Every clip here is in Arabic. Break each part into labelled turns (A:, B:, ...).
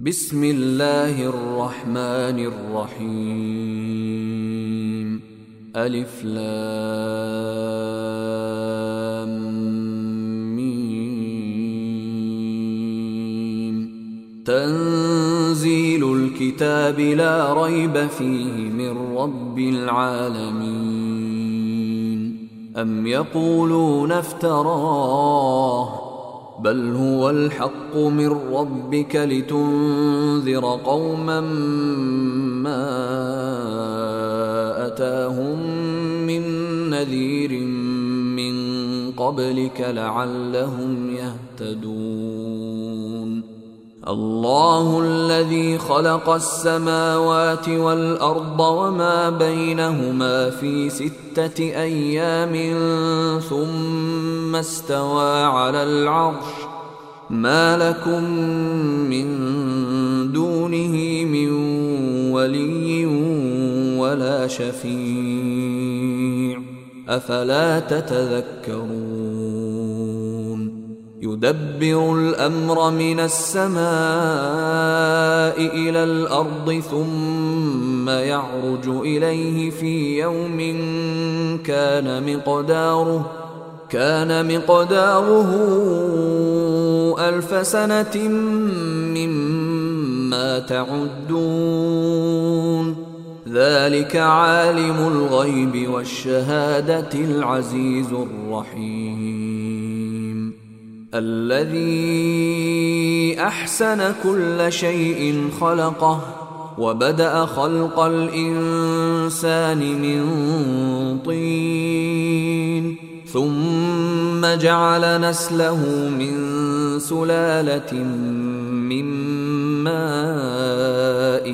A: بسم الله الرحمن الرحيم. ألف لام ميم. تنزيل الكتاب لا ريب فيه من رب العالمين. أم يقولون افتراه بل هو الحق من ربك لتنذر قوما ما أتاهم من نذير من قبلك لعلهم يهتدون. الله الذي خلق السماوات والأرض وما بينهما في 6 أيام ثم استوى على العرش. ما لكم من دونه من ولي ولا شفيع أفلا تتذكرون. يدبر الأمر من السماء إلى الأرض ثم يعرج إليه في يوم كان مقداره 1000 سنة مما تعدون. ذلك عالم الغيب والشهادة العزيز الرحيم. الذي أحسن كل شيء خلقه وبدأ خلق الإنسان من طين ثم جعل نسله من سلالة من ماء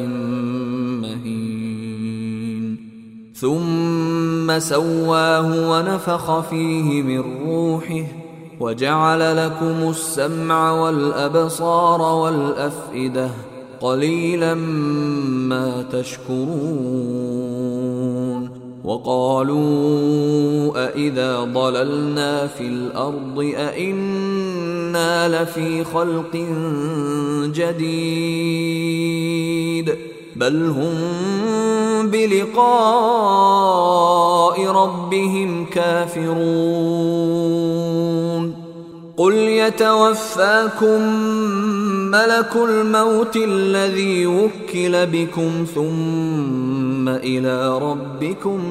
A: مهين ثم سواه ونفخ فيه من روحه وجعل لكم السمع والأبصار والأفئدة قليلا ما تشكرون. وقالوا أإذا ضللنا في الأرض أإنا لفي خلق جديد بل هم بلقاء ربهم كافرون. قل يتوفاكم ملك الموت الذي وكل بكم ثم إلى ربكم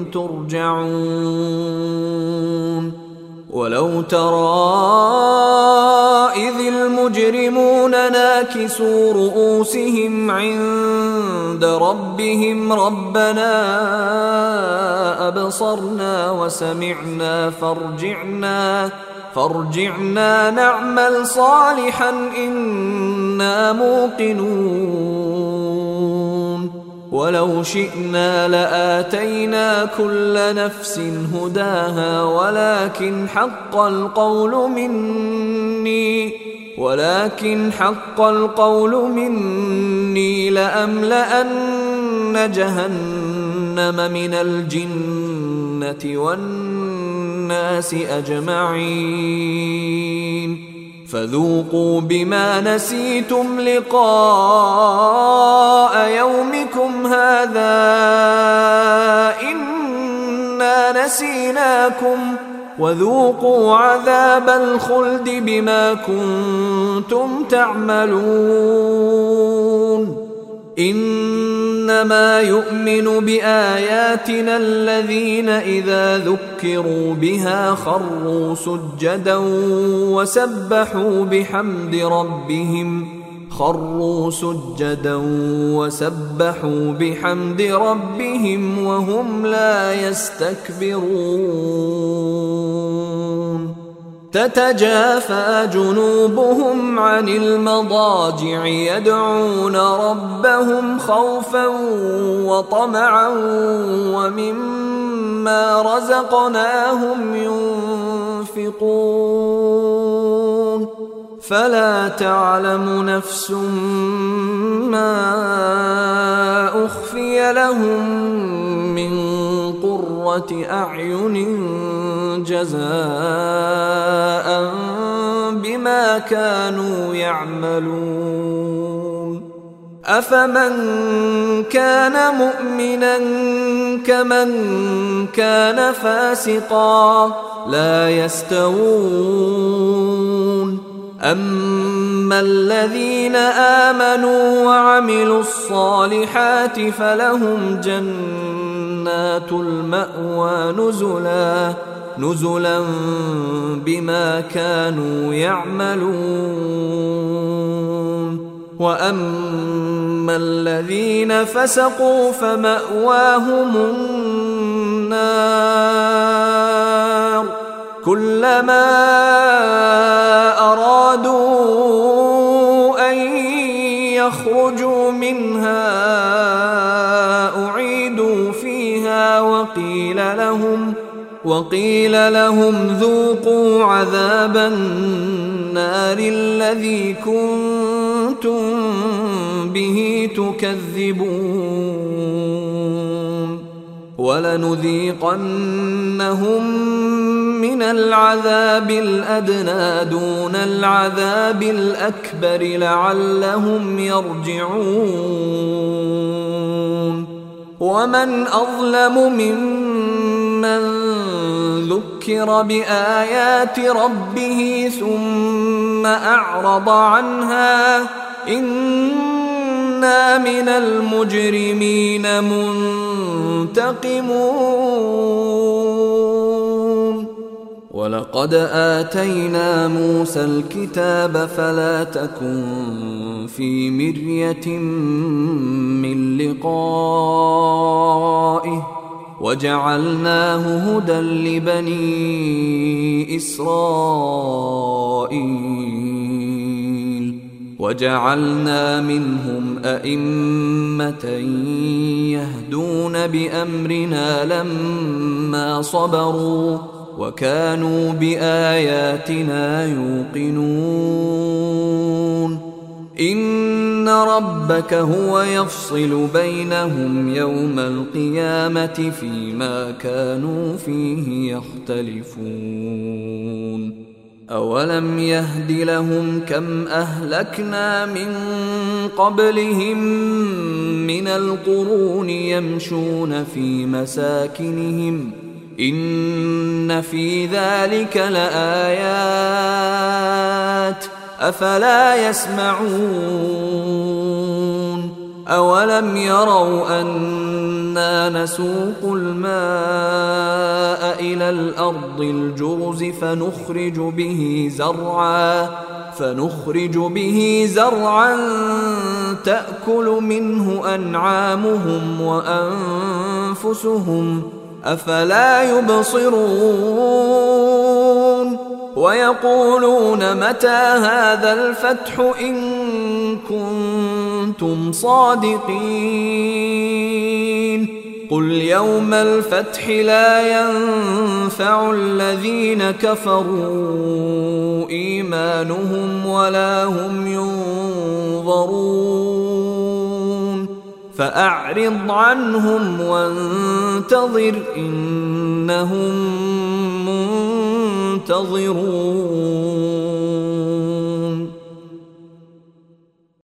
A: ترجعون. ولو ترى إذ المجرمون ناكسوا رؤوسهم عند ربهم ربنا أبصرنا وسمعنا فارجعنا نعمل صالحا إنا موقنون. ولو شئنا لآتينا كل نفس هداها ولكن حق القول مني لأملأن جهنم من الجنة والناس أجمعين. فذوقوا بما نسيتم لقاء يومكم هذا إنا نسيناكم وذوقوا عذاب الخلد بما كنتم تعملون. إنما يؤمن بآياتنا الذين إذا ذكروا بها خروا سجدا وسبحوا بحمد ربهم وهم لا يستكبرون. تتجافى جنوبهم عن المضاجع يدعون ربهم خوفا وطمعا ومما رزقناهم ينفقون. فلا تعلم نفس ما أخفي لهم من قرة أعين جزاء بما كانوا يعملون. أفمن كان مؤمنا كمن كان فاسقا لا يستوون أما الذين آمنوا وعملوا الصالحات فلهم جنات المأوى نزلا بما كانوا يعملون وأما الذين فسقوا فمأواهم النار كلما أرادوا أن يخرجوا منها أعيدوا فيها وقيل لهم ذوقوا عذاب النار الذي كنتم به تكذبون ولنذيقنهم من العذاب الأدنى دون العذاب الأكبر لعلهم يرجعون ومن أظلم ممن ذكر بآيات ربه ثم أعرض عنها إنا من المجرمين منتقمون ولقد آتينا موسى الكتاب فلا تكن في مرية من لقائه وجعلناه هدى لبني إسرائيل وجعلنا منهم أئمة يهدون بأمرنا لما صبروا وكانوا بآياتنا يوقنون إن ربك هو يفصل بينهم يوم القيامة فيما كانوا فيه يختلفون أولم يهد لهم كم أهلكنا من قبلهم من القرون يمشون في مساكنهم إن في ذلك لآيات أفلا يسمعون أولم يروا أنا نسوق الماء إلى الأرض الجرز فنخرج به زرعا تأكل منه أنعامهم وأنفسهم أفلا يبصرون ويقولون متى هذا الفتح إن كنتم صادقين قل يوم الفتح لا ينفع الذين كفروا إيمانهم ولا هم ينظرون فأعرض عنهم وانتظر إنهم منتظرون